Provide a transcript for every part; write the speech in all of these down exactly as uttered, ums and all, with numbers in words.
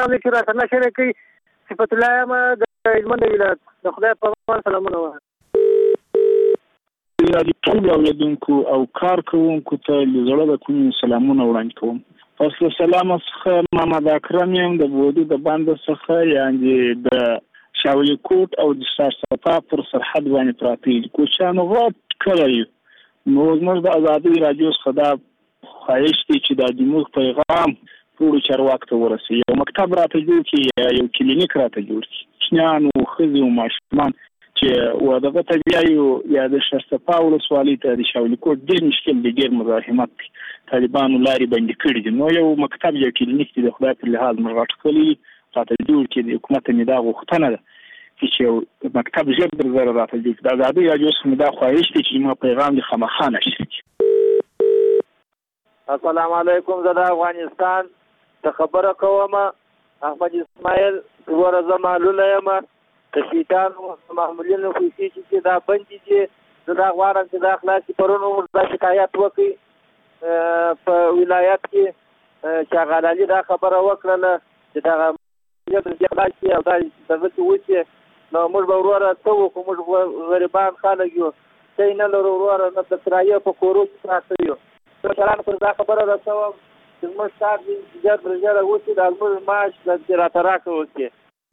پیغام دی چې راته نشر کوي. صفت الله یم د هلمند ولایت. د خدای په امان سلامونه وایه. د ټولو اورېدونکو او کار کوونکو ته له زړه د کومې سلامونه وړاندې کوم. پس له سلامه څخه محمد اکرم یم د بودي د بانده څخه، یعنې د شاولي کوټ او د سرسپا پر سرحد باندې پراته دي. کوچیانو غټ کلی یو. نو زموږ د ازادۍ راډیو څخه دا خواهش دی چې دا زموږ پیغام ټولو چارواکو ته ورسوي. یو مکتب راته جوړ کړي یا یو کلینیک راته جوړ کړي. کوچنیان او ښځې او ماشومان چې و دغه ته بیایو یا د سرسپا ولسوالۍ ته د شاولي کوټ ډېر مشکل دی، ډېر مزاحمت دی. طالبانو لارې بندې کړي دي. نو یو مکتب یا کلینیک دی د خدای پر لحاظ موږ غټ کلی راته جوړ کړي. د حکومت مې دا غوښتنه ده چې یو مکتب ژر در زره راته جوړ کړي. د ازادۍ راډیو څخه مې دا خواهش دی چې ما پیغام د خامخا نشر کړي. السلام علیکم. زه د افغانستان ته خبره کوم. احمد اسماعیل وروره زه معلوله یم. د شیطانو معمولینو پیسې چې دا بندې دي، زه دا غواړم چې دا خلاصې. پرون عمر دا شکایت وکړي په ولایت کې چې هغه علالي دا خبره وکړله چې دغه خلاص شي او دا دغه چې وشي. نو موږ به وروره څه وکړو؟ موږ غریبان خلک یو، څه نه لرو وروره، نه د کرایې په کورو کې پراته یو. مشرانو پر دا خبره رسوم چې زموږ کار دې ژر تر ژره وشي، دا زموږ معاش دې راته راکړه وکړي.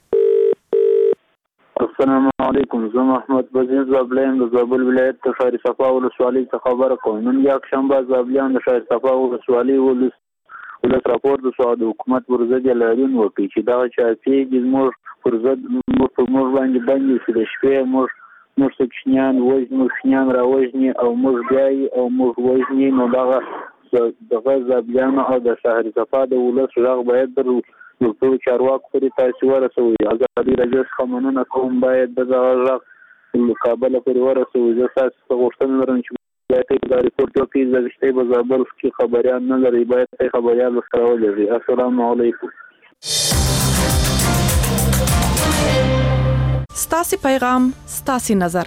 السلام علیکم. زه محمد بزیر زابلی یم د زابل ولایت د شهر صفا ولسوالۍ څخه خبره کوم. نن یکشنبه زابلیان د شهر صفا ولسوالۍ ولس ولس راپور د سعودي حکومت پر ضد اعلان وکړي چې دغه چاپېږي زموږ پر ضد په موږ باندې باندې چې د شپې موږ موږ کوچنیان وژني، کوچنیان راوژني او موږ بیایي او موږ وژني. نو دغه دغه زابلیانو او د شهر صفا د ولس غږ باید در ټولو چارواکو پورې تاسې ورسوئ. ازادۍ راډیو څخه مننه کوم، باید دغه غږ کابل پورې ورسوئ. زه ستاسو څخه غوښتنه لرم چې باید تاسې دا ریپورټ وکړئ. زه رښتیا په زابل کې خبریان نه لرئ، باید تاسې خبریان ورسره ولېږئ. السلام علیکم. ستاسې پیغام ستاسې نظر.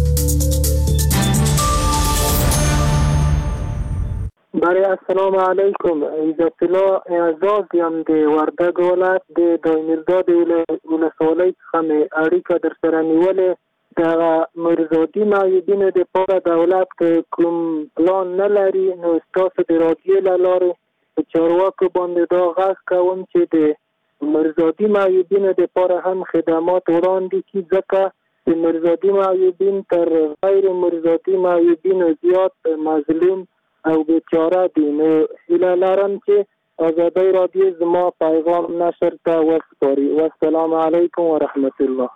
برای السلام علیکم. عزت الله اعزاز یم د وردګ ولایت د دایمیرداد ولسوالۍ څخه مې اړیکه در سره نیولې. د مرزادي معیوبینو دپاره دولت کوم پلان نه لري. نو ستاسو د راډیو له لارې په چارواکو باندې دا غږ کوم چې د مرزادي معیوبینو دپاره هم خدمات وړاندې کړي، ځکه د مرزادي معیوبین تر غیر مرزادي معیوبینو زیات مظلوم او بیچاره دي. نو هیله لرم چې ازادۍ راډیو زما پیغام نشر ته وسپاري. والسلام علیکم ورحمت الله.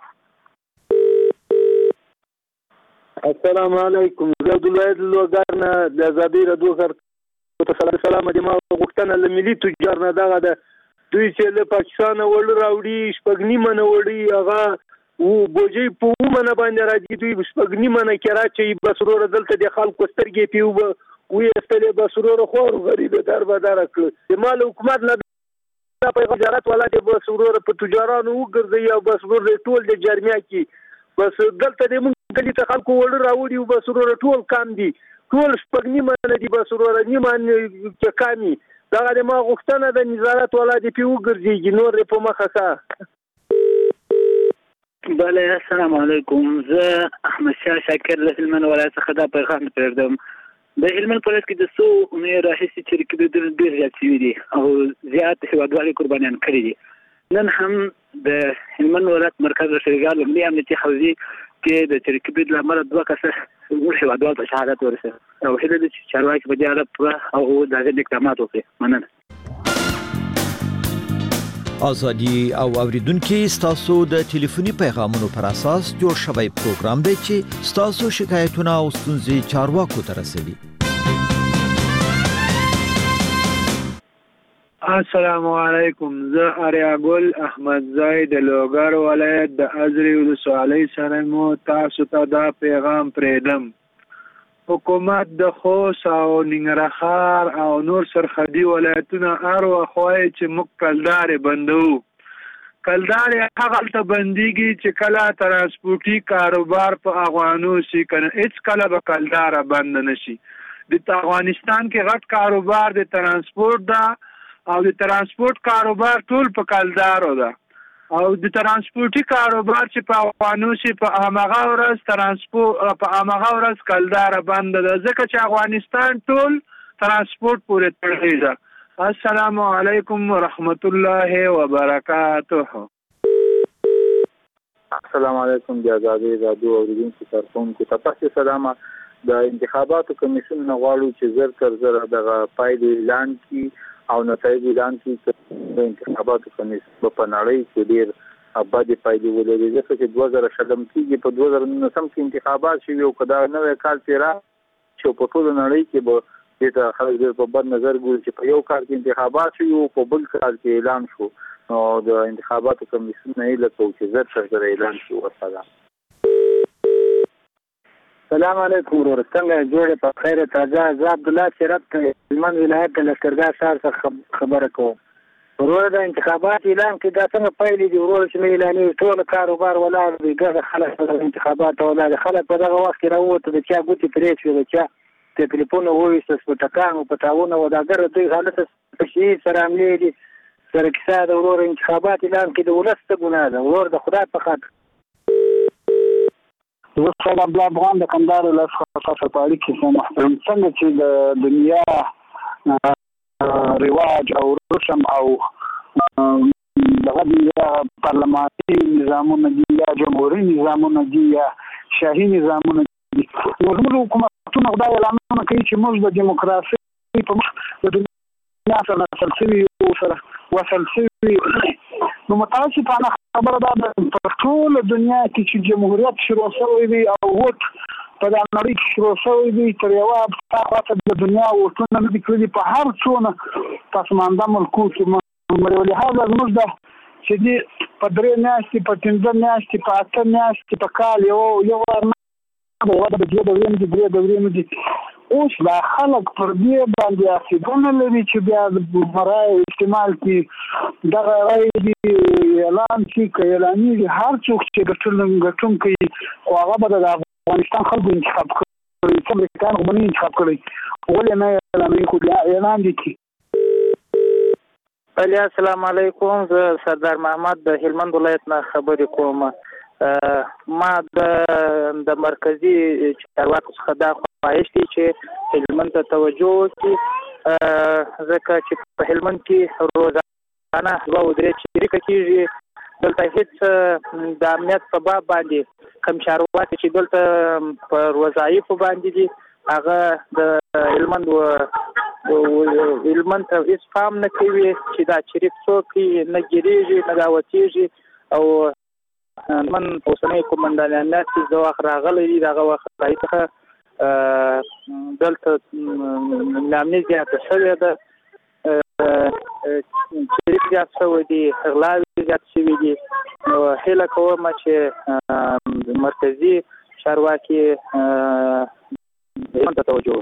السلام علیکم. زه عبدالواحد لوګر نه د ازادۍ راډیو سره سلام دي. ما غوښتنه له ملي تجار نه دغه ده، دوی چې له پاکستانه وړ راوړي شپږ نیمه نه وړي، هغه و بوجۍ په اووه منه باندې راځي، دوی شپږ نیمه نه کې راچوي. بس وروره دلته د خلکو سترګې پې اوبه ویستلې، بس وروره خور غریبه در به دره کړه. د مال حکومت نه دا پیغام تجارت والا دی، بس وروره په تجارانو وګرځوي او بس وروره ټول د جرمیا کې. بس دلته د موږ کلي ته خلکو وړ راوړي او بس وروره ټول کام دي، ټول شپږ نیمه نه دي، بس وروره نیمه کې کامي. دغه د ما غوښتنه د نظارت والا دی پې وګرځېږي، نور یې په مخه ښه. بله السلام علیکم. زه احمد شاه شاکر له هلمند ولایت څخه دا پیغام پرېږدم. د هلمند په ولایت کې د څو اونیو راهیسې چې رکېدونه ډېر زیات شوي دي او زیات هېوادوالې قربانیان کړي دي. نن هم د هلمند ولایت مرکز شریګار لومړي امنیتي حوزې کې د چریکبید له امله دوه کسه زموږ هېوادوال ته شهادت ورسېد او هیله ده چې چارواکي په دې اړه پوره او د هغې اقدامات وکړي. مننه. ازادي او اوریدونکو ستاسو د ټلیفوني پیغامونو پر اساس جوړ شوی پروګرام دی چې ستاسو شکایتونه او ستونزې چارواکو ته رسوي. السلام علیکم. زه اریاګل احمد زای د لوګر ولایت د ازرې ولسوالۍ سره مو تاسو ته دا پیغام پرېږدم. حکومت د خوست او ننګرهار او نور سرحدي ولایتونه هر وخت وایي چې موږ کلدارې بندوو. کلدارې هغلته بندېږي چې کله ترانسپورټي کاروبار په افغانو شي، کنه هېڅ کله به کلداره بند نه شي. د افغانستان کې غټ کاروبار د ترانسپورټ ده او د ترانسپورت کاروبار ټول په کلدارو ده او د ترانسپورتي کاروبار چې په افغانو سي په هغه ورځ ترانسپورت په هغه ورځ کلدار بند ده ځکه چې افغانستان ټول ترانسپورت پورې تړلی ده السلام علیکم ورحمت الله وبرکاته السلام علیکم د آزادۍ رادیو اوریدونکو کارکونکو ته تاسو سلام د انتخاباتو کمیسیون نه غواړو چې زر تر زر دغه پایلې اعلان کړي او نتایج اعلان کړي د انتخاباتو کمیسیون په نړۍ کې ډېر ابدي پایلې ولري ځکه چې دوه زره شلم کېږي په دوه زره نولسم کې انتخابات شوي او که دا نوی کال تېرا چې په ټوله نړۍ کې به دې ته خلک ډېر په بد نظر ګوري چې په یو کال کې انتخابات شوي او په بل کال کې اعلان شو نو د انتخاباتو کمیسیون نه هیله کوو چې زر تر زر اعلان شي ورسره سلام علیکم ورور څنګه جوړې په خیر تازه زه عبدالله چرب ته هلمند ولایت د لښکرګاه ښار څخه خبره کوم ورور د انتخابات اعلان کې دا څنګه پایلې دي ورور چې نه اعلانېږي ټول کاروبار ولاړ دی ګڼ خلک په انتخابات ولاړ دي خلک په دغه وخت کې راووتل د چا ګوتې پرې شوې د چا د ټلیفون وویسته په ټکان او په تاونه وداګر دوی حالت په شي سره عملې دي سره کیسه د ورور انتخابات اعلان کې د ولس ته ګناه ده ورور د خدای په خاطر زه خپل عبد الله افغان د کندهار ولایت څخه په اړیکه کې محترم څنګه چې د دنیا رواج او رسم او دغه د پارلماني نظامونه دي یا جمهوري نظامونه دي یا شاهي نظامونه دي زموږ حکومتونه خدای اعلانونه کوي چې موږ د دیموکراسي په مخ د دنیا سره وصل شوي سره وصل شوي نو متاسفانه خبره ده په ټول دنیا کې چې جمهوریت شروع شوی دی او ووټ په دا نړۍ کې شروع شوی دی تر یوه خواته د دنیا ووټونه نه دي کړي په هر څونه پسمانده ملکو کې ولهذا زموږ ده چې دي په درې میاشتې په پنځه میاشتې په اته میاشتې په کال یو یو یوه د دوه دورې دي درې دورې دي اوس دا خلک پر دې باندې عقیدونه لري چې بیا د رایې استعمال کړي دغه رایې دي اعلان شي که اعلانېږي هر څوک چې ګټونکی خو هغه به د افغانستان خلکو انتخاب کړي چې امریکایان خو به نه انتخاب کړی ولې نه اعلانوي خو بیا اعلان دي کړي بله السلام علیکم زه سردار محمد د هلمند ولایت نه خبرې کوم ما د د مرکزي چارواکو څخه دا خواهش دی چې هلمند ته توجه وکړي ځکه چې په هلمند کې روزانه دوه او درې شریکه کېږي دلته هېڅ د امنیت په باب باندې کوم چارواکي چې دلته په وظایفو باندې دي هغه د هلمند هلمند ته هېڅ پام نه کوي چې دا شریک څوک نه ګیرېږي نه دا وتېږي او من اوسنۍ قومندان امنیت چې د وخت راغلی دي د هغه وخت ځای څخه دلته نامني زیاته شوې ده شریک زیات شوی دي غلاوې زیات شوي دي نو هیله کوم چې مرکزي چارواکي هلمند ته توجه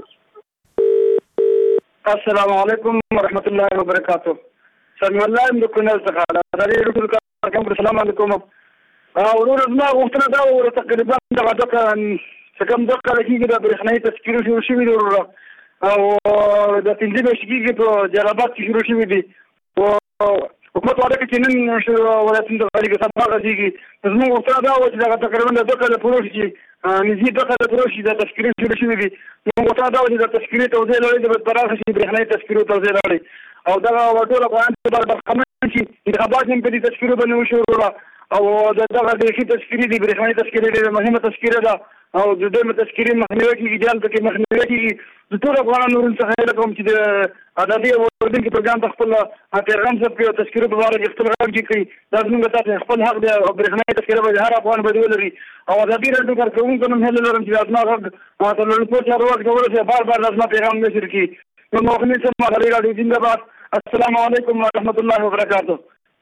وکړي السلام علیکم ورحمت الله وبرکاته سلام الله ام د کونړ څخه د ریډیو کارکون السلام علیکم ورور زما غوښتنه دا وه تقریبا دغه دغه چې کوم دغه کېږي د برېښنایي تذکرې شروع شوي دي وروره او د پنځه میاشتې کېږي په جلال آباد کې شروع شوي دي حکومت واده کوي چې نن ولایتونه د غالي سبا غځېږي زموږ غوښتنه دا وه چې دغه تقریبا د دوه کاله پوره شي چې نږدې دوه کاله پوره شي د تذکرې شروع شوي دي زموږ غوښتنه دا وه چې د تذکرې توزیع لړۍ دې باید پراخه شي برېښنایي تذکرو توزیع لړۍ او دغه ټول افغانان باید برخمن شي انتخابات هم په دې تذکرو باندې وشي وروره او دغه د ښې تذکرې دي برېښنایي تذکرې ډېره مهمه تذکره ده او د دویمه تذکرې مخنیوی کېږي جال پکې مخنیوی کېږي د ټولو افغانانو څخه هیله کوم چې د ازادۍ او اورېدونکي پروګرام ته خپل پیغام ثبت کړي او تذکرو په باره کې خپل غږ کړي دا زموږ تاسو خپل حق دی او برېښنایي تذکره به هر افغان باید ولري او ازادي راډیو کارکوونکو هم هیله لرم چې زما غږ د لوړپوړ چارواکو ته ورسوي بار بار زما پیغام نشر کړي نو مخنی څه ازادي راډیو زنده‌باد السلام علیکم ورحمت الله وبرکاته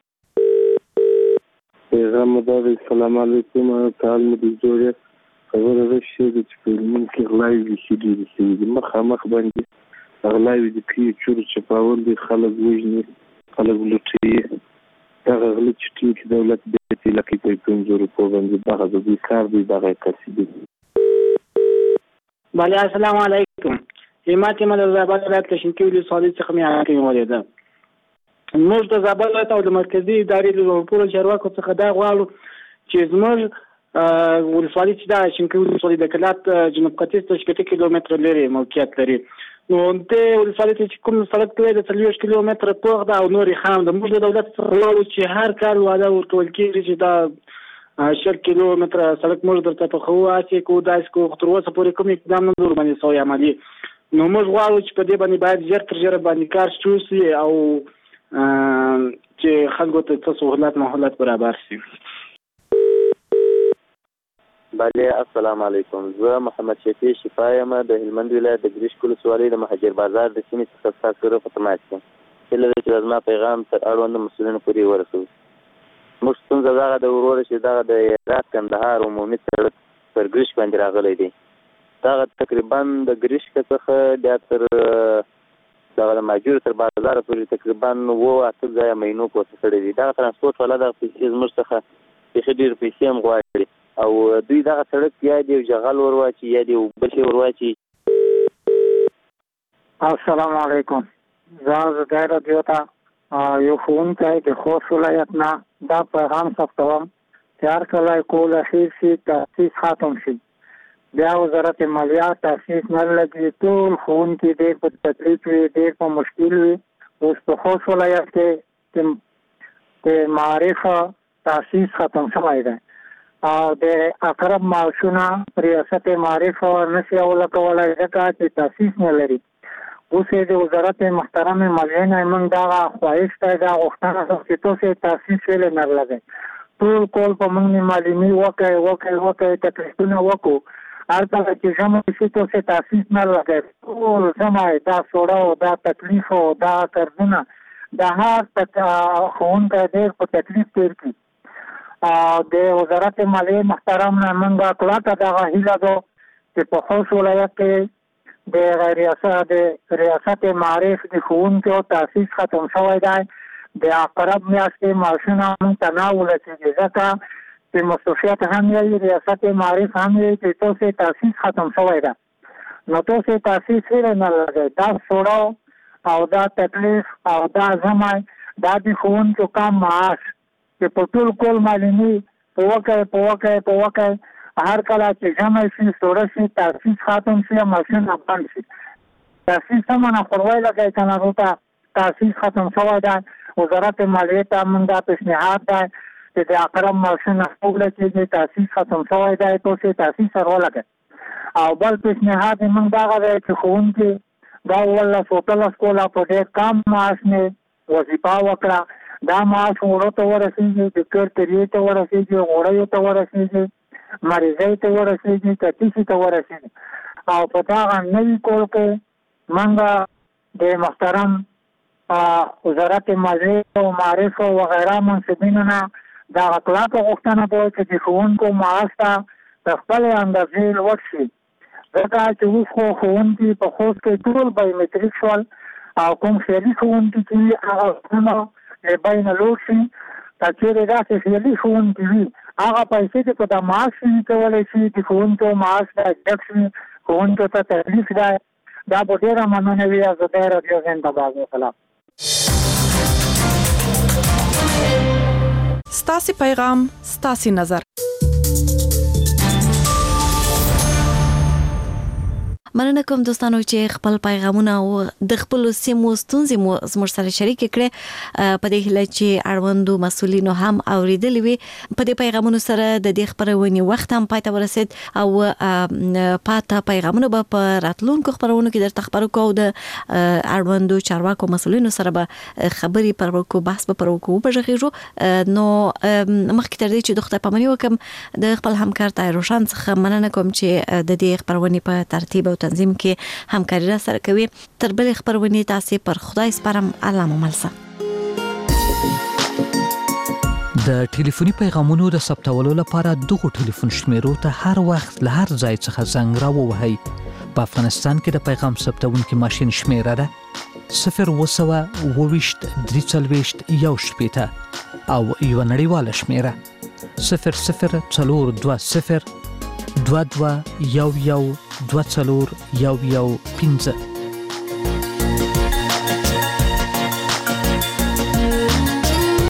پیغام مدار السلام علیکم تعال مدیر جوړه خبره راشي چې په هلمند کې غلاوې بیخي ډېرې شوي دي مخامخ باندې غلاوې د پیو چورو چپاول دي خلک وژني خلک لوټي دغه غله چې ټول دولت بیت علاقې په پنځو روپو باندې دغه د دوی کار دی دغه کسي دي بله السلام علیکم ایمات مدرزاباد ولایت کشمکي ولسوالۍ څخه مې حکیم ولیده موږ د زابل ولایت او د مرکزي ادارې له ټولو چارواکو څخه دا غواړو چې زموږ ولسوالي چې دا شینکۍ ولسوالي د کلات جنوب ختیځ ته شپېته کیلومتره لرې موقعیت لري. نو دې ولسوالي ته چې کوم سړک دی د څلوېښت کیلومتره پوخ ده او نورې خام ده. موږ د دولت څخه غواړو چې هر کال وعده ورکول کېږي چې دا شل کیلومتره سړک موږ درته پخوو، هسې کوو داسې کوو، خو تر اوسه پورې کوم اقدام نه دی ورباندې سوی عملي. نو موږ غواړو چې په دې باندې باید ژر تر ژره باندې کار شروع شي او چې خلکو ته څه سهولت مهولت برابر شي. بله السلام علیکم. زه محمد شفیع شفا یم د هلمند ولایت د ګریشک ولسوالۍ د مهاجر بازار د سیمې څخه ستاسو سره په تماس یم. هیله ده چې زما پیغام تر اړوندو مسؤلینو پورې ورسوي. موږ ستونزه دغه د وروره چې دغه د هرات کندهار عمومي سړک پر ګریشک باندې راغلی دی. دغه تقریبا د ګریشک څخه بیا تر دغه د ماجور تر بازار پورې تقریبا اوه اته ځایه مینو پورته کړی دی. دغه ترانسپورټ والا دغه پیسې زموږ څخه بیخي ډېرې پیسې هم غواړي او دوی دغه سړک یا دې جغل ورواچي یا دې اوبه شي ورواچي. السلام علیکم. زه زدای رادیو ته یو ښوونکی د خوست ولایت نه دا پیغام ثبتوم چې هر کله کول اخیر شي تاسیس ختم شي بیا وزارت مالیات تاسیس نه لګي ټول ښوونکي ډېر په تکلیف وي، ډېر په مشکل وي. اوس په خوست ولایت کې د معارف تاسیس ختم شوی دی او د اقرب معاشونه ریاست معارف نشي ورکولی ځکه چې تاسیس نه لري. اوس یې د وزارت محترم مالیې نه موږ دغه خواهش دی، دا غوښتنه ده چې تاسو تاسیس ولې نه لګئ. ټول کول په موږ معلومي وکړئ وکړئ وکړئ تکلیفونه وکړو. هر کله چې ژمی شي تاسو تاسیس نه لګئ. ټول ژمی دا سوړه او دا تکلیف او دا قرضونه د هر ښوونکی ډېر په تکلیف تېر کړي. د وزارت مالیې محترم نه موږ کلکه دغه هیله ده چې په خوست ولایت کې د ریاست د ریاست معارف د ښوونکو تاسیس ختم شوی دی. د اقرب میاشتې معاشونه موږ ته نه ورسېږي ځکه چې مصروفیت هم یې ریاست معارف هم یې چې تاسو تاسیس ختم شوی دی. نو تاسو تاسیس ولې نه لګئ. دا سوړه او دا تکلیف او دا ژمی دا د ښوونکو کم معاش چې په ټول کول معلومي په وکړئ په وکړئ په وکړئ. هر کله چې ژمی شي سوړه شي تاسیس ختم شي ماشین بند شي. تاسیس هم نه خروی لګئ که نه ورته تاسیس ختم شوی دی. وزارت مالیې ته موږ دا پیشنهاد دی چې د اقرب معاشونه وګړه کېږي تاسیس ختم شوی دی تاسو تاسیس سره ولګئ. او بل پیشنهاد یې موږ دغه دی چې ښوونکي دا اوولس اتلس کوله په ډېر کم معاش نه وظیفه وکړه. دا معاش وړو ته ورسېږي، د کور تریې ته ورسېږي، غوړیو ته ورسېږي، مریضۍ ته ورسېږي، تتیسي ته ورسېږي. او په دغه نوي کول کې موږ د محترم وزارت مالیې او معارف وغیره منصبینو نه دغه کلکه غوښتنه ده چې د ښوونکو معاش ته د خپلې اندازې لوړ شي. ځکه چې اوس خو ښوونکي په خوست کې ټول بایومټریک شول او کوم خیالي ښوونکي چې هغه وختونه له بیې نه لوړ شي. که چېرې داسې خیالي ښوونکي وي هغه پیسې چې په د معاش شي کولی شي د ښوونکو معاش دا ډک شي، ښوونکو ته تکلیف دی. دا به ډېره مننه وي. زه رادیو زنده‌باد. وسلام. ستاسې پیغام ستاسې نظر. مننه کوم دوستانو چې خپل پیغامونه او د خپل سیمو ستونزې مو زموږ سره شریک کړي. په دې هیله چې اړوندو مسؤلینو هم اوریدلې وي. په دې پیغامونو سره د دې خبرونې وخت هم پای ته ورسید او پاته پیغامونه به په راتلونکو خبرونو کې درته خبرو کوو. د اړوندو چارواکو مسؤلینو سره به خبرې پر وکړو، بحث به پر وکړو په ژغېږو. نو مخکې تر دې چې د خدای پاماني وکړم د خپل همکار طاهر روشن څخه مننه کوم چې د دې خبرونې په ترتیب او تنظیم کې همکاري را سره کوي. تر بلې خبرونې تاسې پر خدای سپارم. الله مو مل شه. د ټلیفوني پیغامونو د ثبتولو لپاره دغه ټلیفون شمیرو ته هر وخت له هر ځای څخه زنګ راووهئ. په افغانستان کې د پیغام ثبتونکي ماشین شمیره ده صفر اوه سوه اووه ویشت درې څلوېښت یو شپېته او یوه نړیواله شمیره صفر صفر څلور دوه صفر دوه دوه یو یو دوه څلور یو یو پنځه.